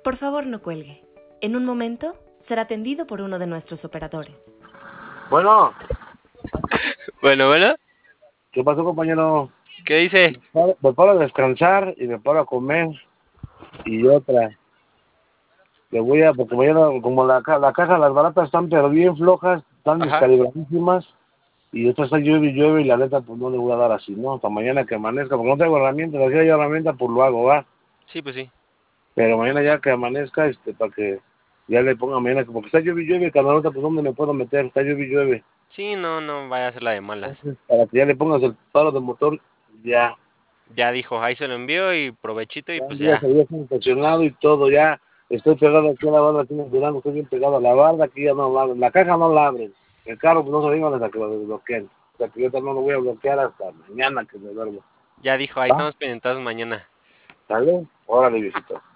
Por favor, no cuelgue. En un momento será atendido por uno de nuestros operadores. Bueno, Bueno, ¿qué pasó, compañero? ¿qué dice? Me paro a descansar y me paro a comer. Y otra, le voy a, porque mañana, como la caja, las baratas están pero bien flojas, están Ajá. descalibradísimas, y esta está llueve y llueve, y la neta, pues no le voy a dar así, ¿no? Hasta mañana que amanezca, porque no tengo herramientas, si hay herramientas, pues lo hago, va. Sí, pues sí. Pero mañana ya que amanezca, para que ya le ponga mañana, porque está llueve y llueve, cada nota, pues ¿dónde me puedo meter? Está llueve y llueve. Sí, no vaya a ser la de malas. Entonces, para que ya le pongas el paro de motor, ya. Ya dijo, ahí se lo envío y provechito y Ya pues un día ya. se había estacionado y todo, ya estoy pegado aquí a la barda, aquí en el Durango, estoy bien pegado a la barda, aquí ya no la abren, la caja no la abren, el carro pues no se digan hasta que lo desbloqueen, o sea que yo también lo voy a bloquear hasta mañana que me duermo. Ya dijo, ahí ¿Va? estamos pendientes mañana. ¿Sale? Órale, viejito.